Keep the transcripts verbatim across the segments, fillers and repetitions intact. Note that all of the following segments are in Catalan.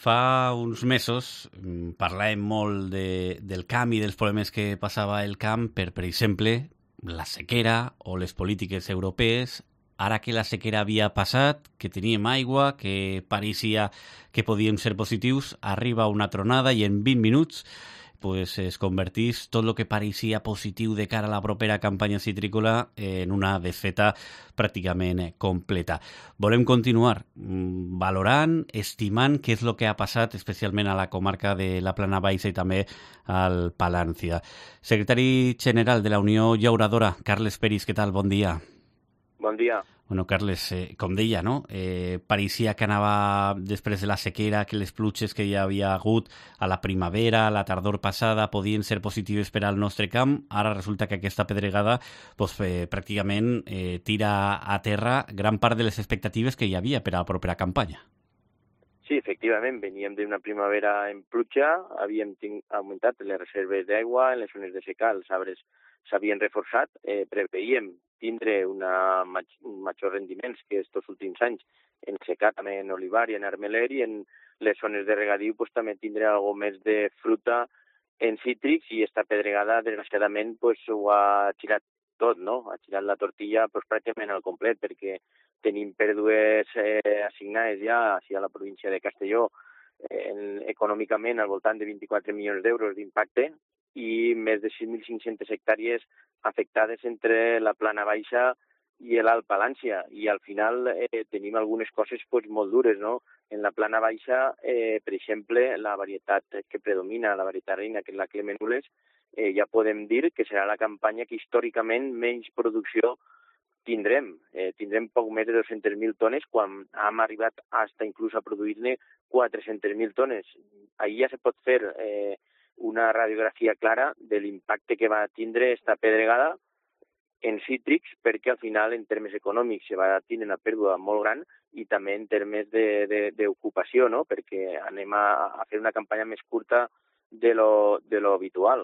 Fa uns mesos mm, parlàvem molt de, del camp i dels problemes que passava el camp per, per exemple, la sequera o les polítiques europees. Ara que la sequera havia passat, que teníem aigua, que pareixia que podíem ser positius, arriba una tronada i en vint minuts pues, es convertís tot el que pareixia positiu de cara a la propera campanya citrícola en una desfeta pràcticament completa. Volem continuar mm, valorant, estimant què és el que ha passat, especialment a la comarca de la Plana Baixa i també al Palància. Secretari General de la Unió Llauradora, Carles Peris, què tal? Bon dia. Bon dia. Bueno, Carles, eh, com deia, no? Eh, pareixia que anava després de la sequera, que les pluges que hi havia hagut a la primavera, a la tardor passada, podien ser positives per al nostre camp. Ara resulta que aquesta pedregada pues, eh, pràcticament eh, tira a terra gran part de les expectatives que hi havia per a la propera campanya. Sí, efectivament, veníem d'una primavera en pluja, havíem augmentat les reserves d'aigua en les zones de secà, els arbres s'havien reforçat, eh, preveiem tindre una major rendiments que estos últims anys en secà, també en olivar i en armeler, i en les zones de regadiu pues, també tindre algo més de fruta en cítrics, i esta pedregada, desgraciadament, pues, ho ha tirat tot, no? Ha tirat la tortilla pues, pràcticament al complet, perquè tenim pèrdues eh, assignades ja a la província de Castelló eh, econòmicament al voltant de vint-i-quatre milions d'euros d'impacte, i més de sis mil cinc-centes hectàrees afectades entre la Plana Baixa i l'Alt Palància. I al final eh, tenim algunes coses pues, molt dures, no? En la Plana Baixa, eh, per exemple, la varietat que predomina, la varietat reina, que és la Clemenules, eh, ja podem dir que serà la campanya que històricament menys producció tindrem. Eh, tindrem poc més de dos-centes mil tones, quan hem arribat fins inclús a produir-ne quatre-centes mil tones. Ahir ja se pot fer eh, una radiografia clara de l'impacte que va tindre esta pedregada en cítrics, perquè al final en termes econòmics se va tindre una pèrdua molt gran, i també en termes d'ocupació, no? Perquè anem a, a fer una campanya més curta de lo, de lo habitual.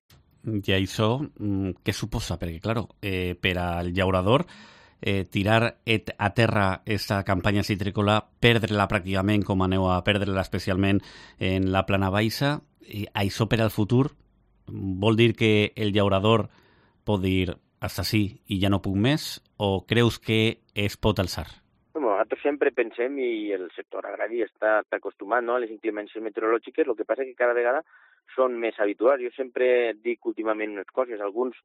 I això què suposa? Perquè, clar, eh, per al llaurador, eh, tirar et, a terra aquesta campanya citrícola, perdre-la pràcticament com aneu a perdre-la especialment en la Plana Baixa, i això per al futur vol dir que el llaurador pot dir hasta sí i ja no puc més, o creus que es pot alçar? Bueno, nosaltres sempre pensem, i el sector agrari està, està acostumat, no, a les inclemències meteorològiques, el que passa és que cada vegada són més habituals. Jo sempre dic últimament unes coses, alguns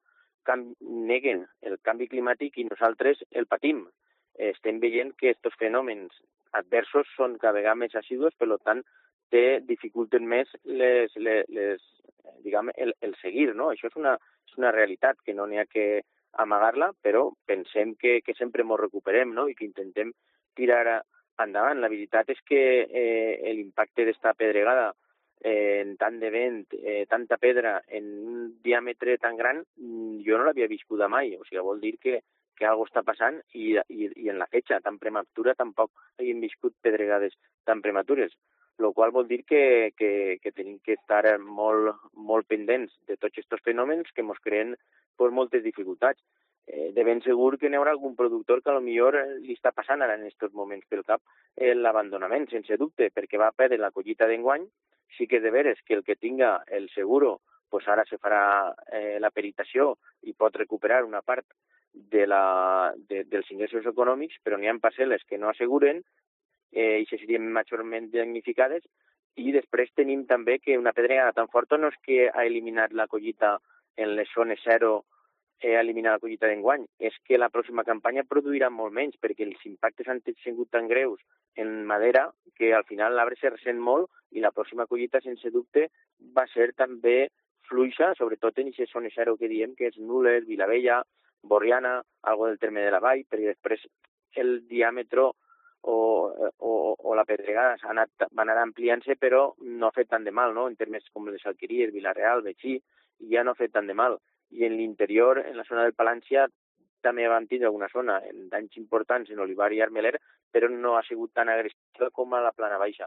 neguen el canvi climàtic i nosaltres el patim. Estem veient que aquests fenòmens adversos són cada vegada més assidus, per tant, te dificulten més les, les, les, diguem, el, el seguir, no? Això és una, és una realitat que no n'hi ha que amagar-la, però pensem que, que sempre ens recuperem, no? I que intentem tirar endavant. La veritat és que eh, l'impacte d'esta pedregada eh, en tant de vent, eh, tanta pedra en un diàmetre tan gran, jo no l'havia viscut mai. O sigui, vol dir que, que alguna està passant, i, i, i en la fetge tan prematura tampoc havíem viscut pedregades tan prematures. El qual vol dir que, que, que tenim que estar molt, molt pendents de tots aquests fenòmens que ens creen pues, moltes dificultats. Eh, de ben segur que n'hi haurà algun productor que potser li està passant ara en aquests moments pel cap eh, l'abandonament, sense dubte, perquè va perdre la collita d'enguany. Sí que és de veres que el que tinga el seguro, pues ara se farà eh, la peritació i pot recuperar una part de la, de, dels ingressos econòmics, però n'hi ha parcel·les que no asseguren, eh, i se serien majorment damnificades, i després tenim també que una pedregada tan forta no és que ha eliminat la collita en les zones zero, eh, ha eliminat la collita d'enguany, és que la pròxima campanya produirà molt menys, perquè els impactes han sigut tan greus en madera que al final l'arbre se ressent molt, i la pròxima collita, sense dubte, va ser també fluixa, sobretot en aquestes zones zero que diem, que és Nules, Vilavella, Borriana, algo del terme de la Vall, perquè després el diàmetre O, o, o la pedregada s'ha anat, va anar ampliant-se, però no ha fet tant de mal, no? En termes com les Alqueries, Vilareal, Betxí, ja no ha fet tant de mal. I en l'interior, en la zona del Palància, també van tindre alguna zona en danys importants en olivar i armeler, però no ha sigut tan agressiva com a la Plana Baixa.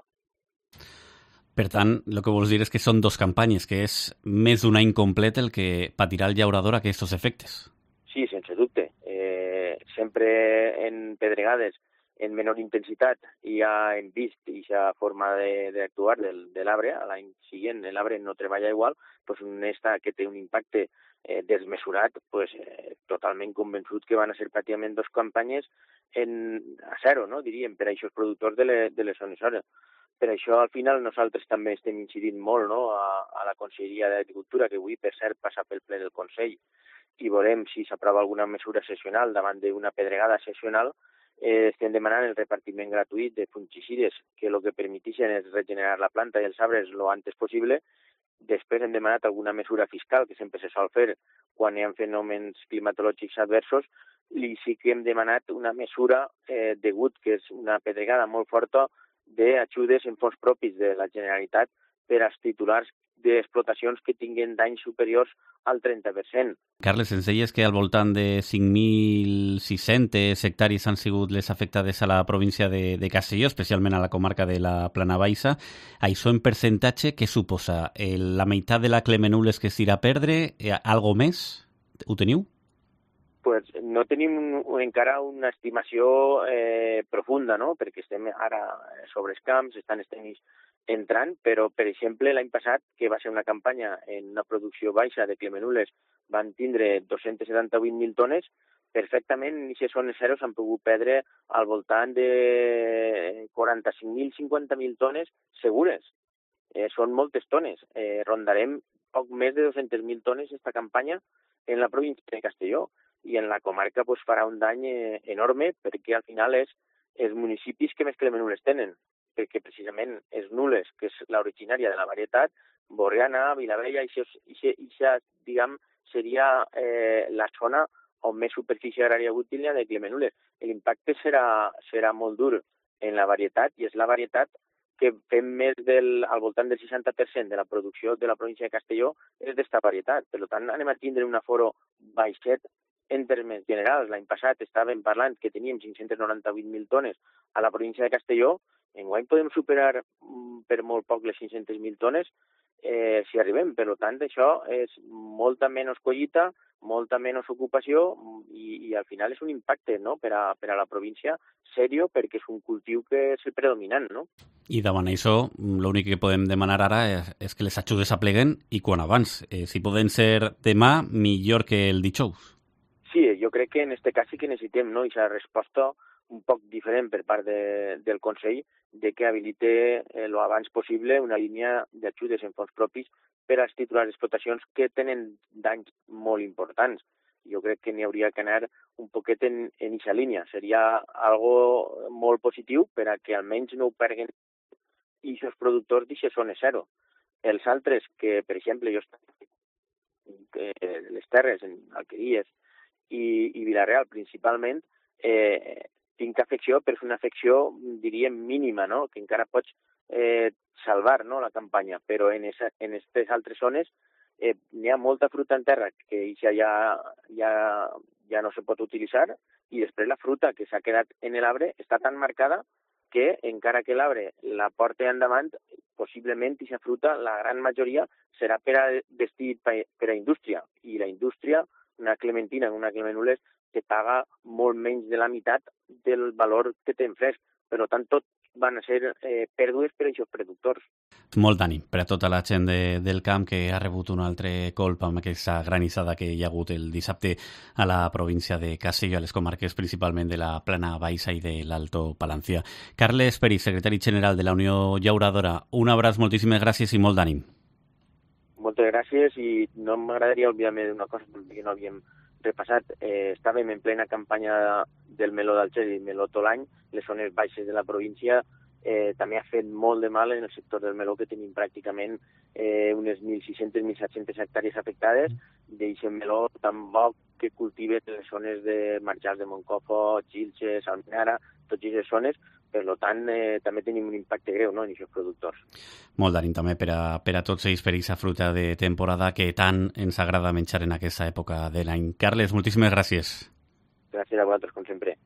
Per tant, el que vols dir és que són dos campanyes, que és més d'un any complet el que patirà el llaurador aquests efectes. Sí, sense dubte. Eh, sempre en pedregades en menor intensitat i ja hem vist aquesta forma d'actuar de, de l'arbre, l'any següent l'arbre no treballa igual, doncs un esta que té un impacte eh, desmesurat, pues, eh, totalment convençut que van a ser pràcticament dos campanyes en, a zero, no? Diríem, per a aquests productors de, le, de les zones hores. Per això, al final, nosaltres també estem incidint molt, no?, a, a la Conselleria d'Agricultura, que avui, per cert, passa pel ple del Consell, i veurem si s'aprova alguna mesura sessional davant d'una pedregada sessional. Eh, estem demanant el repartiment gratuït de fungicides que el que permetixen és regenerar la planta i els arbres lo antes possible. Després hem demanat alguna mesura fiscal, que sempre se sol fer quan hi ha fenòmens climatològics adversos, i sí que hem demanat una mesura eh, degut que és una pedregada molt forta d'ajudes en fons propis de la Generalitat per als titulars d'explotacions que tinguin danys superiors al trenta per cent. Carles, ens deies que al voltant de cinc mil sis-centes hectàrees han sigut les afectades a la província de, de Castelló, especialment a la comarca de la Plana Baixa. Això en percentatge, què suposa? El, la meitat de la Clemenules que es tira a perdre? Eh, algo més? Ho teniu? Pues no tenim encara una estimació eh, profunda, no?, perquè estem ara sobre els camps, estan els tècnics entrant, però, per exemple, l'any passat, que va ser una campanya en una producció baixa de Clemenules, van tindre dos-cents setanta-vuit mil tones, perfectament en aquestes zones zero s'han pogut perdre al voltant de quaranta-cinc mil a cinquanta mil tones segures. Eh, són moltes tones. Eh, rondarem poc més de dos-centes mil tones aquesta campanya en la província de Castelló, i en la comarca pues, farà un dany eh, enorme, perquè al final és els municipis que més Clemenules tenen, perquè precisament és Nules, que és l'originària de la varietat, Borriana, Vilavella, això, diguem, seria eh, la zona on més superfície agrària útil hi ha de Clemenules. L'impacte serà, serà molt dur en la varietat, i és la varietat que fem més del, al voltant del seixanta per cent de la producció de la província de Castelló és d'esta varietat. Per tant, anem a tindre un aforo baixet en termes generals. L'any passat estàvem parlant que teníem cinc-cents noranta-vuit mil tones a la província de Castelló. Enguany podem superar per molt poc les cinc-centes mil tones eh, si arribem. Per tant, això és molta menys collita, molta menys ocupació i, i al final és un impacte, no?, per a, per a la província serio, perquè és un cultiu que és el predominant, no? I davant això, l'únic que podem demanar ara és, és que les ajudes apleguen i quan abans. Eh, si poden ser demà, millor que el dijous. Sí, jo crec que en aquest cas sí que necessitem, no?, aquesta resposta un poc diferent per part de, del Consell de que habilite eh, lo abans possible una línia d'ajudes en fons propis per als titulars d'explotacions que tenen danys molt importants. Jo crec que n'hi hauria que anar un poquet en aquesta línia. Seria algo molt positiu per a que almenys no ho perguen i els productors d'aquestes zones zero. Els altres que, per exemple, jo que les terres en Alqueries i, i Vilareal principalment, eh, tinc afecció, però és una afecció, diríem, mínima, no?, que encara pots eh, salvar, no?, la campanya, però en aquestes altres zones eh, n'hi ha molta fruta en terra que ja, ja, ja, ja no se pot utilitzar, i després la fruta que s'ha quedat en l'arbre està tan marcada que encara que l'arbre la porta endavant, possiblement aquesta fruta, la gran majoria, serà per a destí per a indústria, i la indústria, una clementina, una clemenules, que paga molt menys de la meitat del valor que té en fresc. Per tant, tot van a ser eh, pèrdues per a aquests productors. Molt d'ànim per a tota la gent de, del camp que ha rebut un altre colp amb aquesta granissada que hi ha hagut el dissabte a la província de Castelló, a les comarques principalment de la Plana Baixa i de l'Alto Palancia. Carles Peris, secretari general de la Unió Llauradora, un abraç, moltíssimes gràcies i molt d'ànim. Moltes gràcies, i no m'agradaria oblidar-me d'una cosa que no havíem repassat. Eh, estàvem en plena campanya del meló d'Alger i meló tot l'any. Les zones baixes de la província eh, també ha fet molt de mal en el sector del meló, que tenim pràcticament eh, unes mil sis-centes a mil set-centes hectàrees afectades d'aquest meló tan bo que cultiven les zones de marjals de Moncofo, Xilxes, Almenara, totes aquestes zones. Per tant, eh, també tenim un impacte greu, no?, en aquests productors. Molt d'ànim també per a, per a tots ells, per aquesta fruita de temporada que tant ens agrada menjar en aquesta època de l'any. Carles, moltíssimes gràcies. Gràcies a vosaltres, com sempre.